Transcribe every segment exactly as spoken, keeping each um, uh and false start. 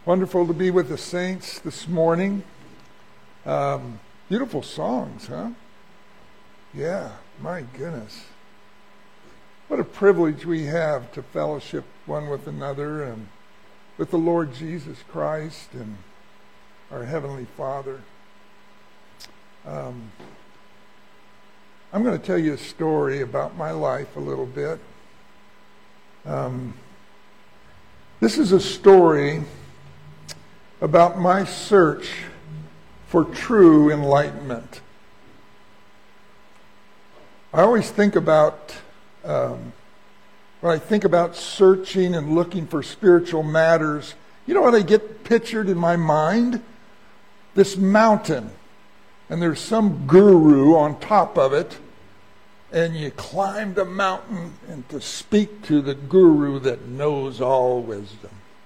Wonderful to be with the saints this morning. Um, beautiful songs, huh? Yeah, my goodness. What a privilege we have to fellowship one with another and with the Lord Jesus Christ and our Heavenly Father. Um, I'm going to tell you a story about my life a little bit. Um, this is a story about my search for true enlightenment. I always think about, um, when I think about searching and looking for spiritual matters, you know what I get pictured in my mind? This mountain, and there's some guru on top of it, and you climb the mountain and to speak to the guru that knows all wisdom.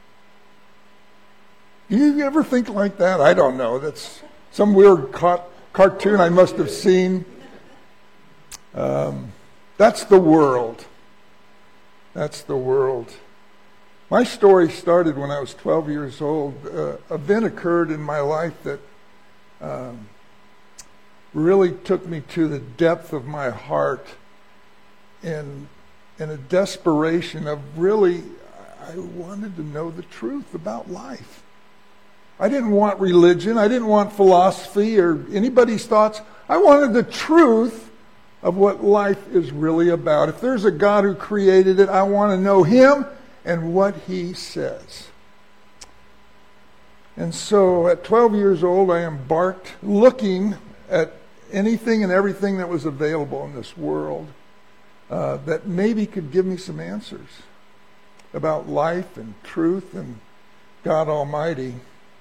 Do you ever think like that? I don't know. That's some weird ca- cartoon I must have seen. Um, that's the world. That's the world. My story started when I was twelve years old. Uh, an event occurred in my life that um, really took me to the depth of my heart in, in a desperation of really, I wanted to know the truth about life. I didn't want religion. I didn't want philosophy or anybody's thoughts. I wanted the truth of what life is really about. If there's a God who created it, I want to know Him and what He says. And so at twelve years old, I embarked looking at anything and everything that was available in this world uh, that maybe could give me some answers about life and truth and God Almighty.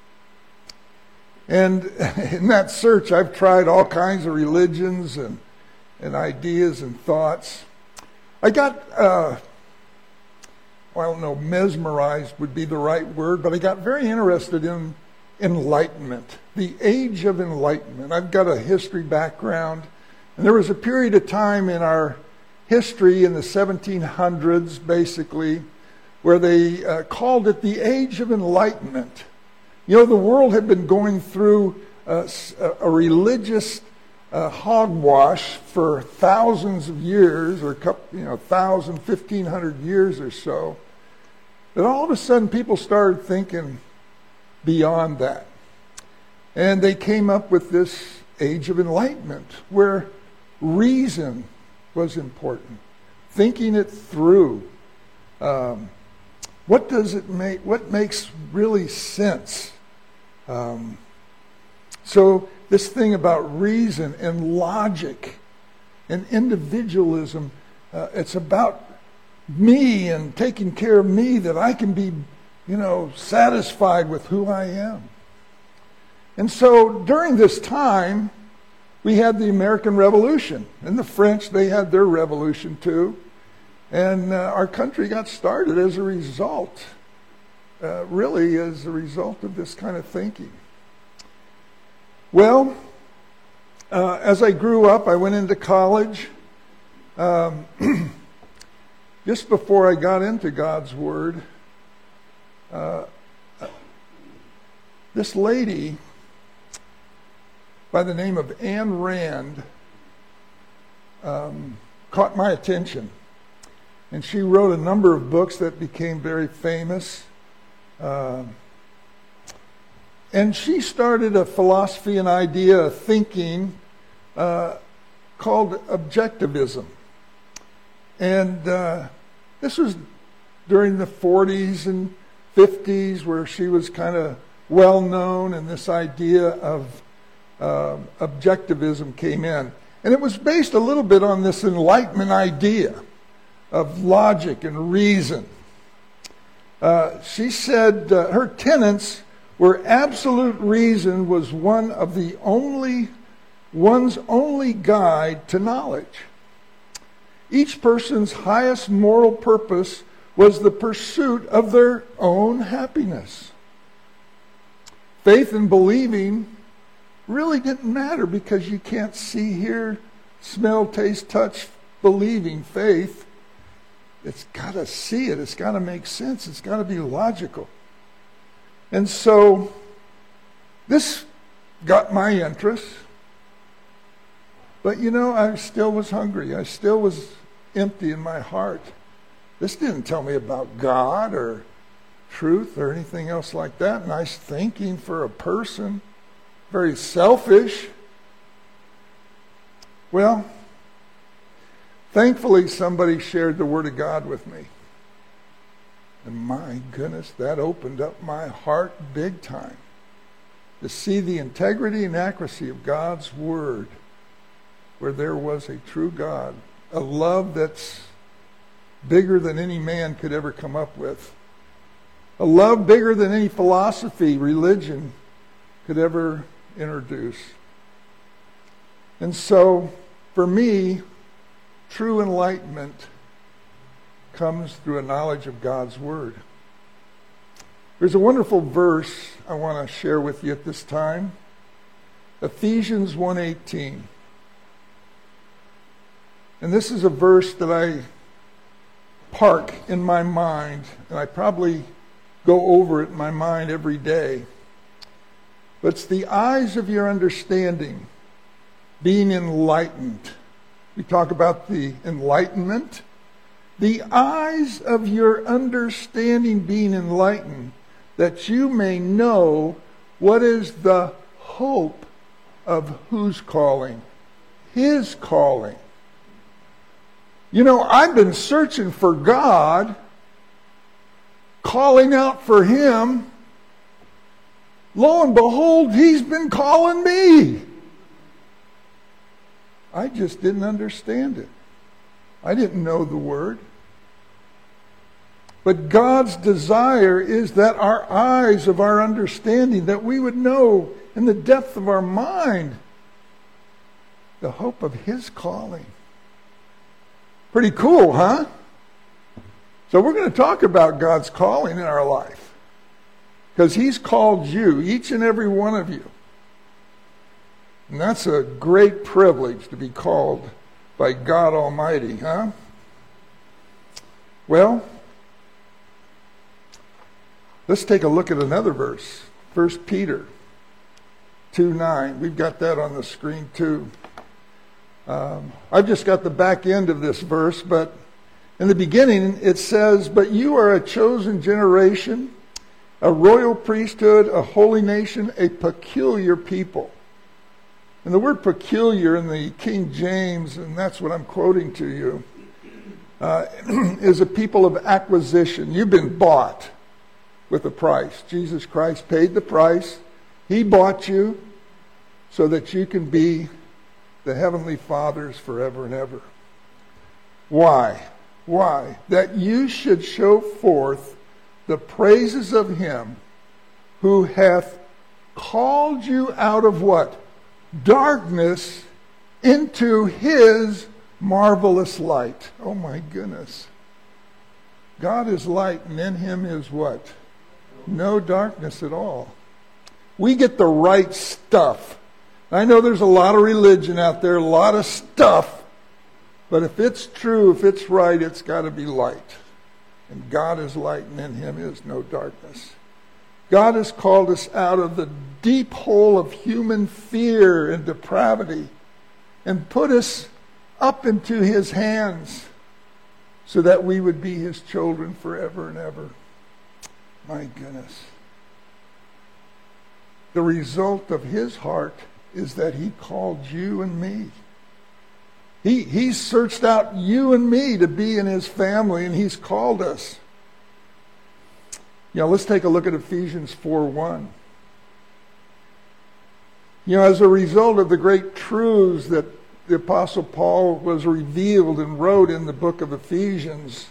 And in that search, I've tried all kinds of religions and, and ideas and thoughts. I got, uh, well, I don't know, mesmerized would be the right word, but I got very interested in enlightenment, the age of enlightenment. I've got a history background, and there was a period of time in our history in the seventeen hundreds, basically, where they uh, called it the age of enlightenment. You know, the world had been going through a, a religious uh, hogwash for thousands of years, or a couple, you know, thousand, fifteen hundred years or so. But all of a sudden, people started thinking beyond that, and they came up with this age of enlightenment, where reason was important, thinking it through. Um, what does it make? What makes really sense? Um, so this thing about reason and logic and individualism, uh, it's about me and taking care of me, that I can be, you know, satisfied with who I am. And so during this time, we had the American Revolution, and the French, they had their revolution too. And uh, our country got started as a result. Uh, really as a result of this kind of thinking. Well, uh, as I grew up, I went into college. Um, just before I got into God's Word, uh, this lady by the name of Ayn Rand um, caught my attention. And she wrote a number of books that became very famous. Uh, and she started a philosophy, an idea, a thinking uh, called objectivism. And uh, this was during the forties and fifties, where she was kind of well known, and this idea of uh, objectivism came in. And it was based a little bit on this Enlightenment idea of logic and reason. Uh, she said uh, her tenets were absolute reason was one of the only, one's only guide to knowledge. Each person's highest moral purpose was the pursuit of their own happiness. Faith and believing really didn't matter, because you can't see, hear, smell, taste, touch, believing faith. It's got to see it. It's got to make sense. It's got to be logical. And so this got my interest. But you know, I still was hungry. I still was empty in my heart. This didn't tell me about God or truth or anything else like that. Nice thinking for a person. Very selfish. Well, thankfully somebody shared the Word of God with me. And my goodness, that opened up my heart big time. To see the integrity and accuracy of God's Word, where there was a true God, a love that's bigger than any man could ever come up with, a love bigger than any philosophy, religion could ever introduce. And so, for me, true enlightenment comes through a knowledge of God's Word. There's a wonderful verse I want to share with you at this time. Ephesians one eighteen. And this is a verse that I park in my mind, and I probably go over it in my mind every day. But it's the eyes of your understanding being enlightened. We talk about the enlightenment. The eyes of your understanding being enlightened, that you may know what is the hope of whose calling? His calling. You know, I've been searching for God, calling out for Him. Lo and behold, He's been calling me. I just didn't understand it. I didn't know the Word. But God's desire is that our eyes of our understanding, that we would know in the depth of our mind the hope of His calling. Pretty cool, huh? So we're going to talk about God's calling in our life. Because He's called you, each and every one of you. And that's a great privilege to be called by God Almighty, huh? Well, let's take a look at another verse. First Peter two nine. We've got that on the screen too. Um, I've just got the back end of this verse, but in the beginning it says, "But you are a chosen generation, a royal priesthood, a holy nation, a peculiar people." And the word peculiar in the King James, and that's what I'm quoting to you, uh, is a people of acquisition. You've been bought with a price. Jesus Christ paid the price. He bought you so that you can be the Heavenly Father's forever and ever. Why? Why? That you should show forth the praises of Him who hath called you out of what? Darkness into His marvelous light. Oh my goodness. God is light, and in Him is what? No darkness at all. We get the right stuff. I know there's a lot of religion out there, a lot of stuff, but if it's true, if it's right, it's got to be light. And God is light, and in Him is no darkness. God has called us out of the deep hole of human fear and depravity and put us up into His hands so that we would be His children forever and ever. My goodness. The result of His heart is that He called you and me. He, he searched out you and me to be in His family, and He's called us. You know, let's take a look at Ephesians four one. You know, as a result of the great truths that the Apostle Paul was revealed and wrote in the book of Ephesians,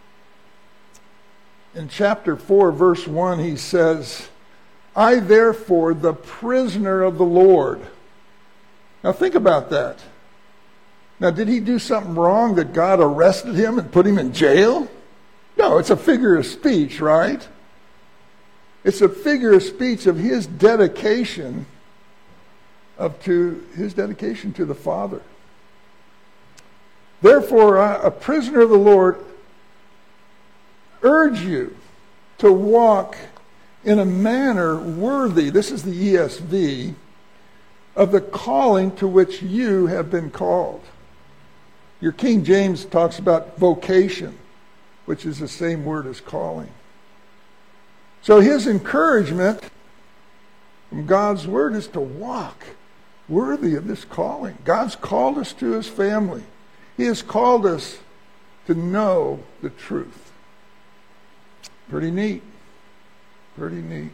in chapter four, verse one, he says, "I therefore, the prisoner of the Lord." Now think about that. Now, did he do something wrong that God arrested him and put him in jail? No, it's a figure of speech, right? It's a figure of speech of his dedication of to his dedication to the Father. Therefore, I, a prisoner of the Lord, urge you to walk in a manner worthy, this is the E S V, of the calling to which you have been called. Your King James talks about vocation, which is the same word as calling. So his encouragement from God's word is to walk worthy of this calling. God's called us to his family. He has called us to know the truth. Pretty neat. Pretty neat.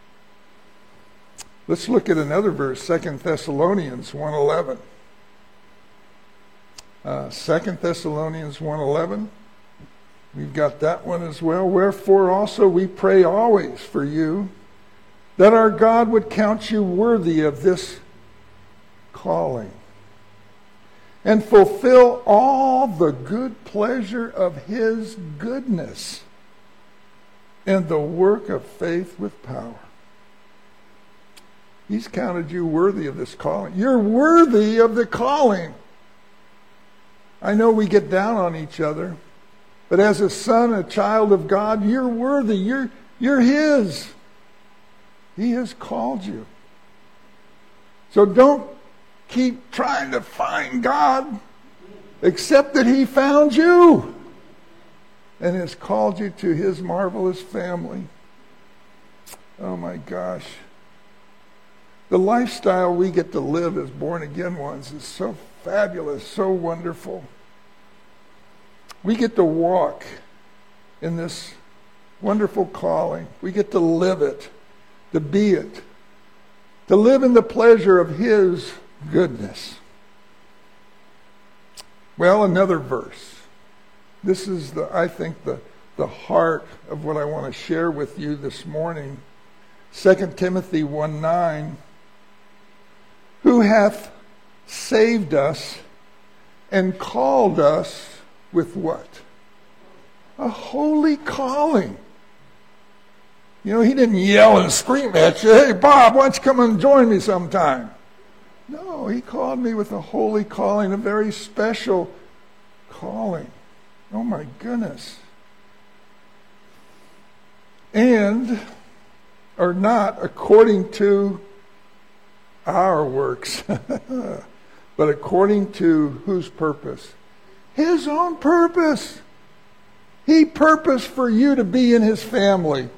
Let's look at another verse, Second Thessalonians one eleven. Uh, Second Thessalonians one eleven. We've got that one as well. Wherefore also we pray always for you, that our God would count you worthy of this calling, and fulfill all the good pleasure of his goodness, and the work of faith with power. He's counted you worthy of this calling. You're worthy of the calling. I know we get down on each other, but as a son, a child of God, you're worthy. You're, you're his. He has called you. So don't keep trying to find God, except that he found you and has called you to his marvelous family. Oh my gosh. The lifestyle we get to live as born-again ones is so fabulous, so wonderful. We get to walk in this wonderful calling. We get to live it, to be it, to live in the pleasure of his goodness. Well, another verse. This is, the I think, the, the heart of what I want to share with you this morning. Second Timothy one nine. Who hath saved us and called us with what? A holy calling. You know, he didn't yell and scream at you, hey, Bob, why don't you come and join me sometime? No, he called me with a holy calling, a very special calling. Oh, my goodness. And are not according to our works, but according to whose purpose? His own purpose. He purposed for you to be in his family.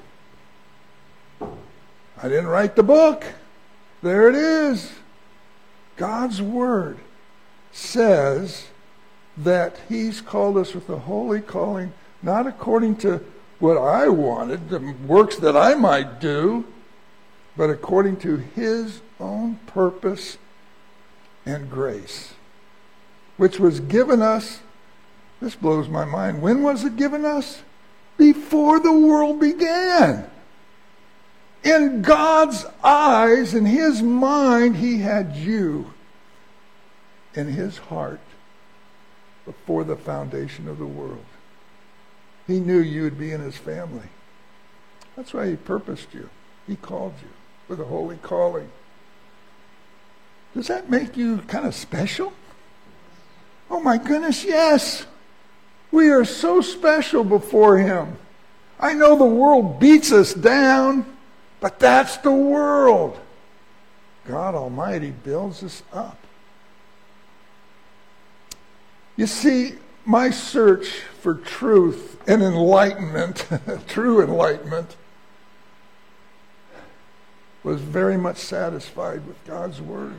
I didn't write the book. There it is. God's word says that he's called us with a holy calling, not according to what I wanted, the works that I might do, but according to his own purpose and grace, which was given us. This blows my mind. When was it given us? Before the world began. In God's eyes, in his mind, he had you in his heart before the foundation of the world. He knew you would be in his family. That's why he purposed you. He called you with a holy calling. Does that make you kind of special? Oh my goodness, yes. We are so special before him. I know the world beats us down, but that's the world. God Almighty builds us up. You see, my search for truth and enlightenment, true enlightenment, was very much satisfied with God's word.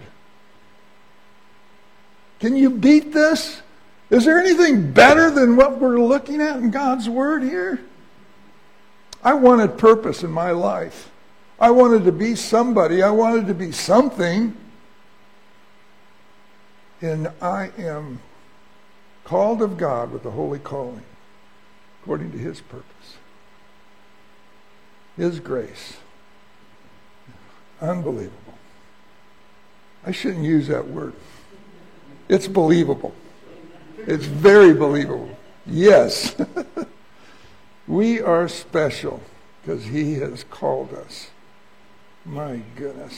Can you beat this? Is there anything better than what we're looking at in God's word here? I wanted purpose in my life. I wanted to be somebody. I wanted to be something. And I am called of God with a holy calling, according to his purpose, his grace. Unbelievable. I shouldn't use that word. It's believable. It's very believable. Yes. We are special because he has called us. My goodness.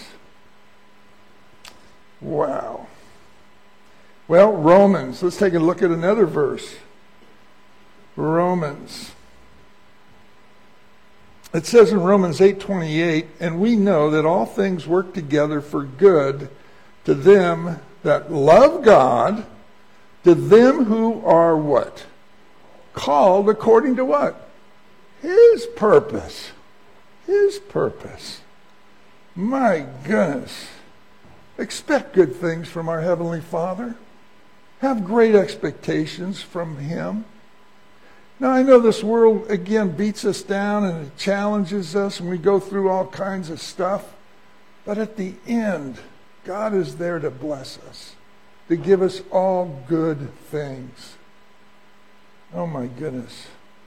Wow. Well, Romans. Let's take a look at another verse. Romans. it says in Romans eight twenty-eight, and we know that all things work together for good to them that love God, to them who are what? Called according to what? His purpose. His purpose. My goodness. Expect good things from our Heavenly Father. Have great expectations from Him. Now, I know this world, again, beats us down and it challenges us and we go through all kinds of stuff. But at the end, God is there to bless us, to give us all good things. Oh, my goodness.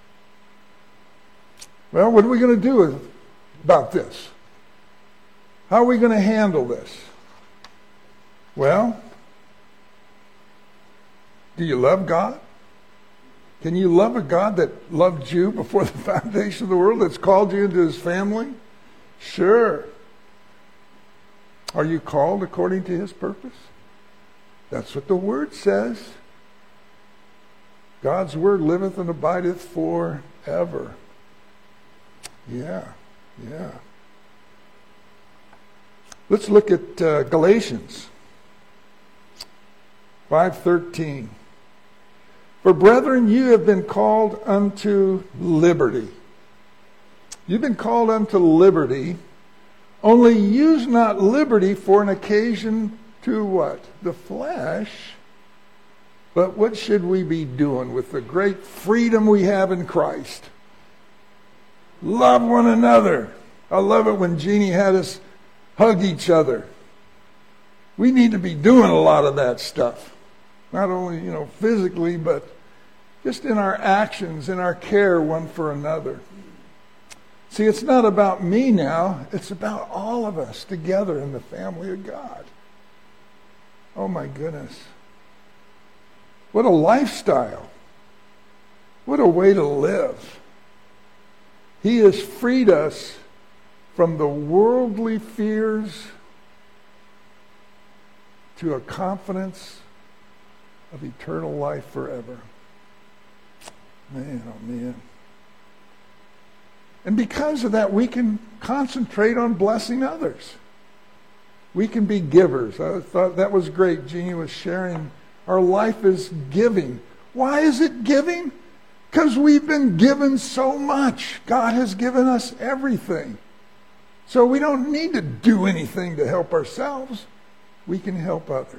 Well, what are we going to do about this? How are we going to handle this? Well, do you love God? Can you love a God that loved you before the foundation of the world, that's called you into His family? Sure. Are you called according to His purpose? That's what the Word says. God's Word liveth and abideth forever. Yeah, yeah. Let's look at uh, Galatians five thirteen. For brethren, you have been called unto liberty. You've been called unto liberty. Only use not liberty for an occasion to what? The flesh. But what should we be doing with the great freedom we have in Christ? Love one another. I love it when Jeannie had us hug each other. We need to be doing a lot of that stuff. Not only, you know, physically, but just in our actions, in our care one for another. See, it's not about me now. It's about all of us together in the family of God. Oh, my goodness. What a lifestyle. What a way to live. He has freed us from the worldly fears to a confidence of eternal life forever. Man, oh man. And because of that, we can concentrate on blessing others. We can be givers. I thought that was great. Jeannie was sharing. Our life is giving. Why is it giving? Because we've been given so much. God has given us everything. So we don't need to do anything to help ourselves. We can help others.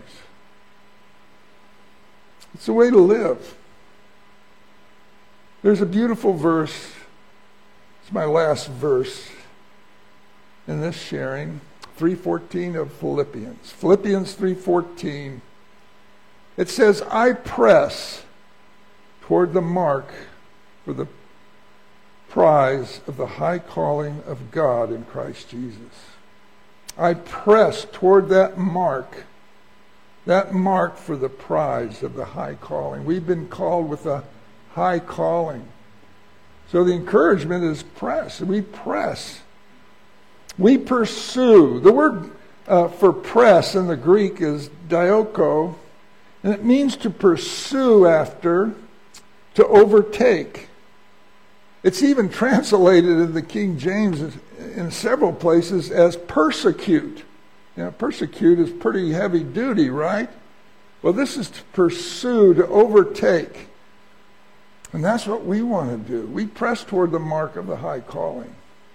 It's a way to live. There's a beautiful verse. It's my last verse in this sharing. three fourteen of Philippians. Philippians three fourteen. It says, I press toward the mark for the prize of the high calling of God in Christ Jesus. I press toward that mark, that mark for the prize of the high calling. We've been called with a high calling. So the encouragement is press. We press. We pursue. The word uh, for press in the Greek is dioko, and it means to pursue after, to overtake. It's even translated in the King James in several places as persecute. Now, persecute is pretty heavy duty, right? Well, this is to pursue, to overtake. And that's what we want to do. We press toward the mark of the high calling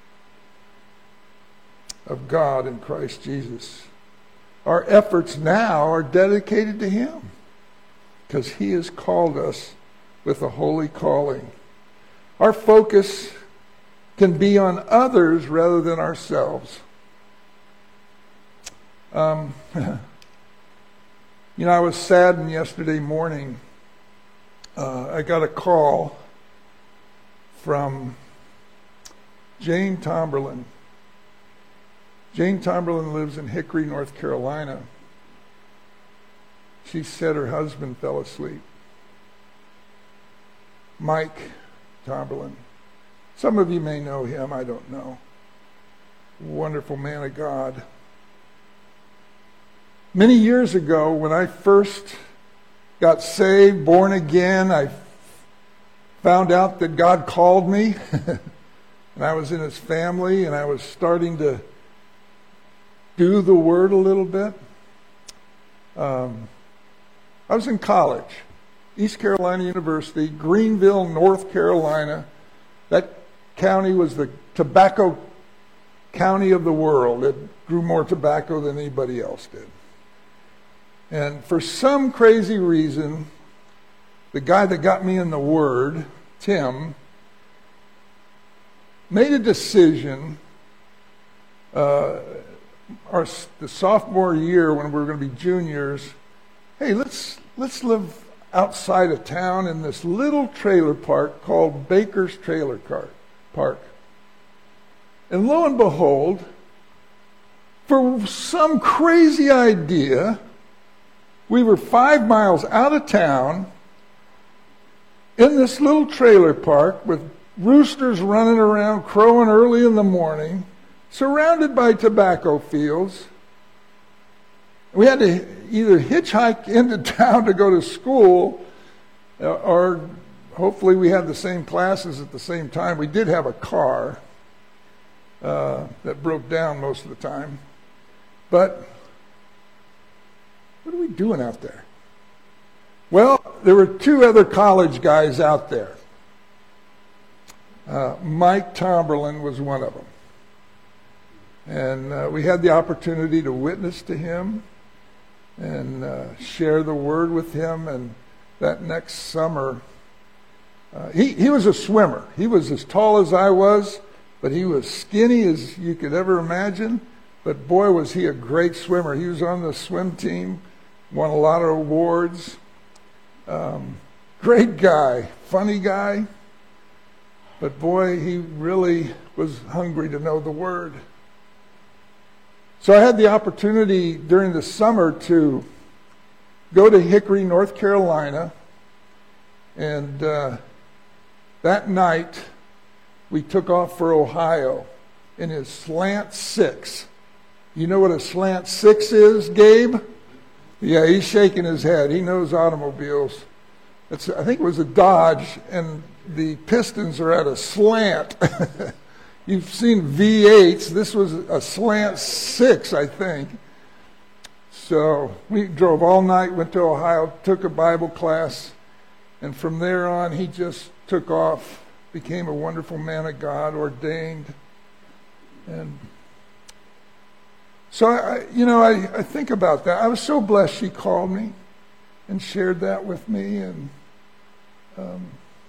of God in Christ Jesus. Our efforts now are dedicated to Him because He has called us with a holy calling. Our focus can be on others rather than ourselves. Um, you know, I was saddened yesterday morning. Uh, I got a call from Jane Tomberlin. Jane Tomberlin lives in Hickory, North Carolina. She said her husband fell asleep. Mike Tomberlin. Some of you may know him, I don't know. Wonderful man of God. Many years ago, when I first got saved, born again, I found out that God called me. and I was in his family, and I was starting to do the Word a little bit. Um, I was in college, East Carolina University, Greenville, North Carolina. That county was the tobacco county of the world. It grew more tobacco than anybody else did. And for some crazy reason, the guy that got me in the Word, Tim, made a decision uh, our the sophomore year when we were going to be juniors. Hey, let's let's live outside of town in this little trailer park called Baker's Trailer Park. And lo and behold, for some crazy idea, we were five miles out of town in this little trailer park with roosters running around, crowing early in the morning, surrounded by tobacco fields. We had to either hitchhike into town to go to school, or hopefully we had the same classes at the same time. We did have a car uh, that broke down most of the time. But what are we doing out there? Well, there were two other college guys out there. Uh, Mike Tomberlin was one of them. And uh, we had the opportunity to witness to him and uh, share the Word with him. And that next summer, uh, he, he was a swimmer. He was as tall as I was, but he was skinny as you could ever imagine. But boy, was he a great swimmer. He was on the swim team, won a lot of awards. Um, great guy, funny guy. But boy, he really was hungry to know the Word. So I had the opportunity during the summer to go to Hickory, North Carolina. And uh, that night, we took off for Ohio in his Slant Six. You know what a Slant Six is, Gabe? Yeah, he's shaking his head. He knows automobiles. It's, I think it was a Dodge, and the pistons are at a slant. You've seen V eights. This was a Slant Six, I think. So we drove all night, went to Ohio, took a Bible class, and from there on, he just took off, became a wonderful man of God, ordained. And so, I, you know, I, I think about that. I was so blessed she called me and shared that with me. And um,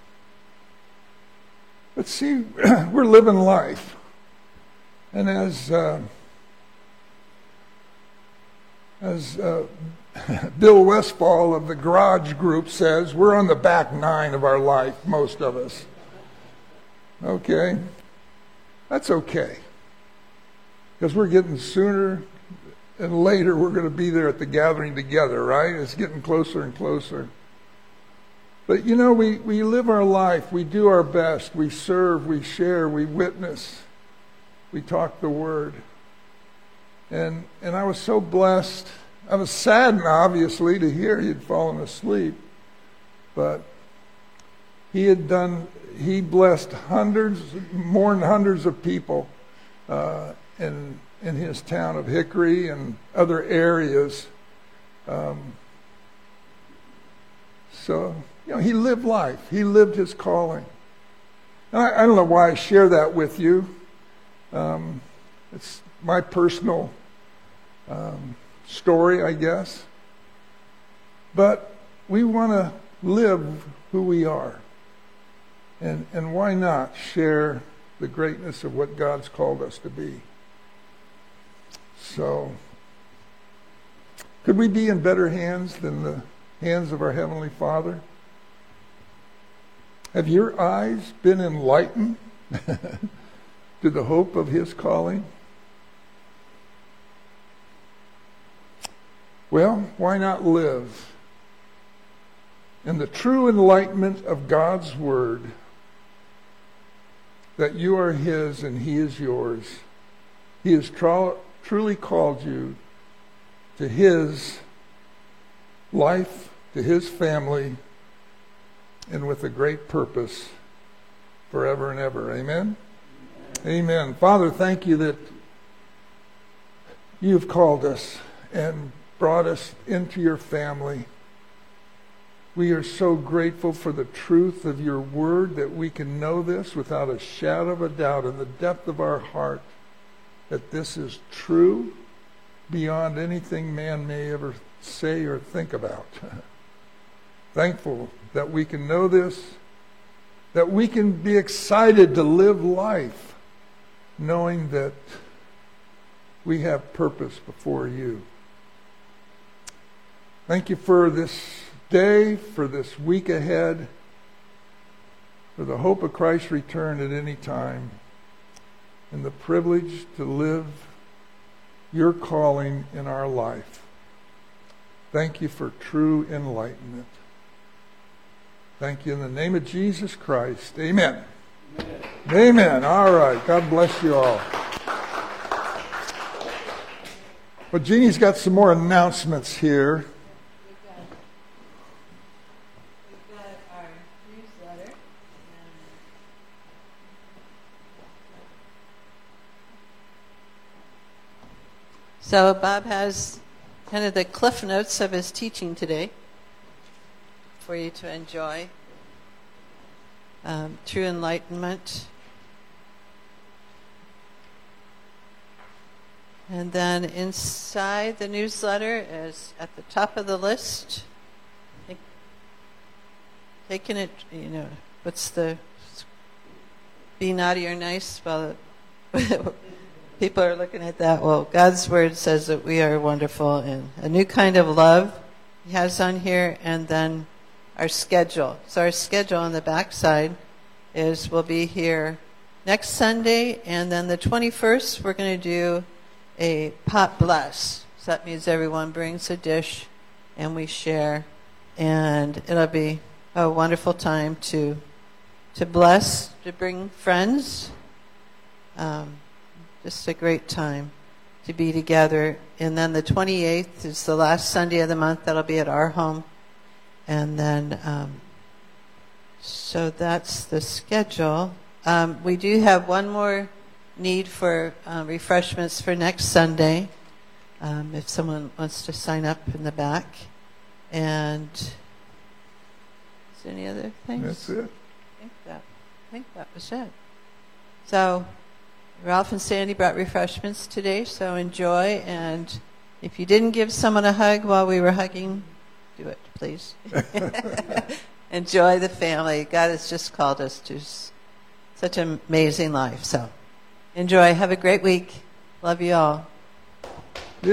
but see, we're living life. And as uh, as uh, Bill Westfall of the Garage Group says, we're on the back nine of our life, most of us. Okay? That's okay. Because we're getting sooner and later we're going to be there at the gathering together, right? It's getting closer and closer. But you know, we, we live our life. We do our best. We serve. We share. We witness. We talk the Word. And and I was so blessed. I was saddened, obviously, to hear he had fallen asleep. But he had done, he blessed hundreds, more than hundreds of people uh, in in his town of Hickory and other areas. Um, so, you know, he lived life. He lived his calling. And I, I don't know why I share that with you. Um, it's my personal um, story, I guess. But we want to live who we are. And, and why not share the greatness of what God's called us to be? So, could we be in better hands than the hands of our Heavenly Father? Have your eyes been enlightened to the hope of His calling? Well, why not live in the true enlightenment of God's Word, that you are His and He is yours? He has tra- truly called you to His life, to His family, and with a great purpose forever and ever. Amen? Amen. Father, thank you that you've called us and brought us into your family. We are so grateful for the truth of your word, that we can know this without a shadow of a doubt in the depth of our heart, that this is true beyond anything man may ever say or think about. Thankful that we can know this, that we can be excited to live life knowing that we have purpose before you. Thank you for this day, for this week ahead, for the hope of Christ's return at any time, and the privilege to live your calling in our life. Thank you for true enlightenment. Thank you in the name of Jesus Christ. Amen. Amen. Amen. All right. God bless you all. Well, Jeannie's got some more announcements here. So Bob has kind of the cliff notes of his teaching today for you to enjoy. Um, true enlightenment. And then inside the newsletter is at the top of the list. Take, taking it, you know, what's the, be naughty or nice? Well, people are looking at that. Well, God's word says that we are wonderful, and a new kind of love he has on here, and then our schedule. So our schedule on the back side is we'll be here next Sunday, and then the twenty-first we're going to do a pot bless. So that means everyone brings a dish and we share, and it'll be a wonderful time to to bless, to bring friends. Um, Just a great time to be together. And then the twenty-eighth is the last Sunday of the month. That'll be at our home. And then, um, so that's the schedule. Um, we do have one more need for uh, refreshments for next Sunday, um, if someone wants to sign up in the back. And is there any other things? That's it. I think that, I think that was it. So Ralph and Sandy brought refreshments today, so enjoy. And if you didn't give someone a hug while we were hugging, do it, please. Enjoy the family. God has just called us to such an amazing life. So enjoy. Have a great week. Love you all.